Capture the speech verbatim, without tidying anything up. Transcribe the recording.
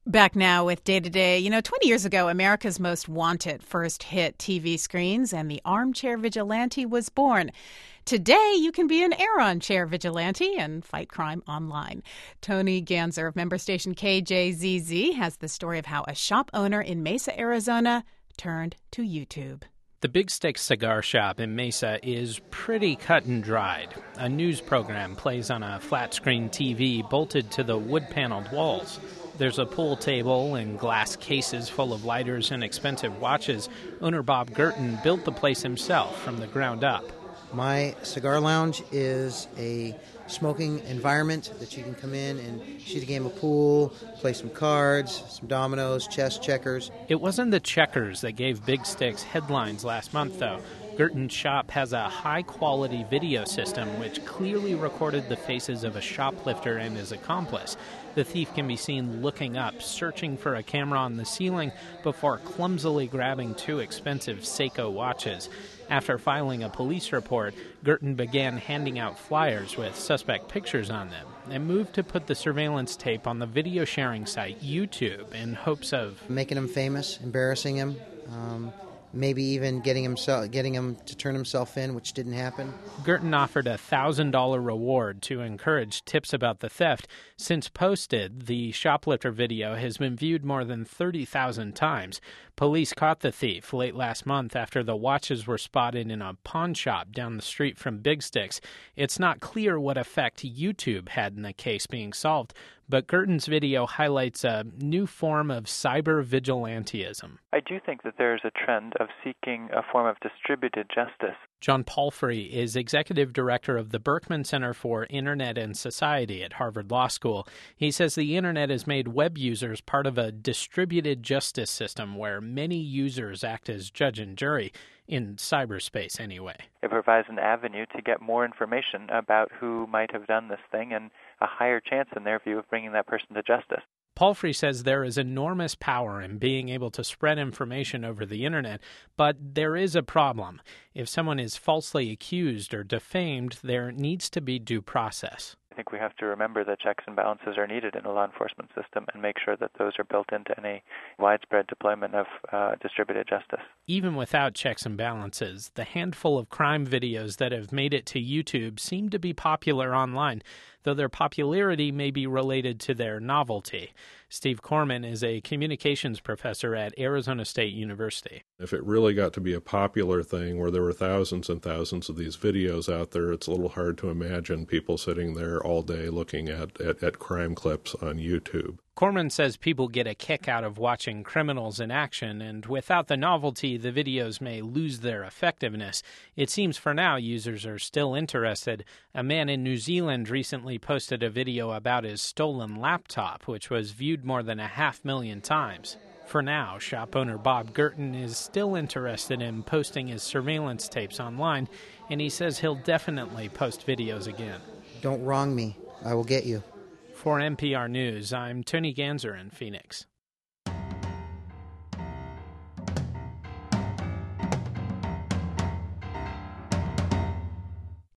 Back now with Day to Day. You know, twenty years ago, America's Most Wanted first hit T V screens, and the armchair vigilante was born. Today, you can be an armchair vigilante and fight crime online. Tony Ganser of member station K J Z Z has the story of how a shop owner in Mesa, Arizona, turned to YouTube. The Big Stick Cigar Shop in Mesa is pretty cut and dried. A news program plays on a flat-screen T V bolted to the wood-paneled walls. There's a pool table and glass cases full of lighters and expensive watches. Owner Bob Gurton built the place himself from the ground up. My cigar lounge is a smoking environment that you can come in and shoot a game of pool, play some cards, some dominoes, chess, checkers. It wasn't the checkers that gave Big Sticks headlines last month, though. Gurton's shop has a high-quality video system which clearly recorded the faces of a shoplifter and his accomplice. The thief can be seen looking up, searching for a camera on the ceiling before clumsily grabbing two expensive Seiko watches. After filing a police report, Gurton began handing out flyers with suspect pictures on them and moved to put the surveillance tape on the video sharing site YouTube in hopes of making him famous, embarrassing him, um, maybe even getting himself, getting him to turn himself in, which didn't happen. Gurton offered a one thousand dollars reward to encourage tips about the theft. Since posted, the shoplifter video has been viewed more than thirty thousand times. Police caught the thief late last month after the watches were spotted in a pawn shop down the street from Big Sticks. It's not clear what effect YouTube had in the case being solved, but Gurton's video highlights a new form of cyber vigilantism. I do think that there is a trend of seeking a form of distributed justice. John Palfrey is executive director of the Berkman Center for Internet and Society at Harvard Law School. He says the Internet has made web users part of a distributed justice system where many users act as judge and jury, in cyberspace anyway. It provides an avenue to get more information about who might have done this thing and a higher chance, in their view, of bringing that person to justice. Palfrey says there is enormous power in being able to spread information over the Internet, but there is a problem. If someone is falsely accused or defamed, there needs to be due process. I think we have to remember that checks and balances are needed in a law enforcement system and make sure that those are built into any widespread deployment of uh, distributed justice. Even without checks and balances, the handful of crime videos that have made it to YouTube seem to be popular online, though their popularity may be related to their novelty. Steve Corman is a communications professor at Arizona State University. If it really got to be a popular thing where there were thousands and thousands of these videos out there, it's a little hard to imagine people sitting there all day looking at, at, at crime clips on YouTube. Corman says people get a kick out of watching criminals in action, and without the novelty, the videos may lose their effectiveness. It seems for now users are still interested. A man in New Zealand recently posted a video about his stolen laptop, which was viewed more than a half million times. For now, shop owner Bob Gurton is still interested in posting his surveillance tapes online, and he says he'll definitely post videos again. Don't wrong me. I will get you. For N P R News, I'm Tony Ganser in Phoenix.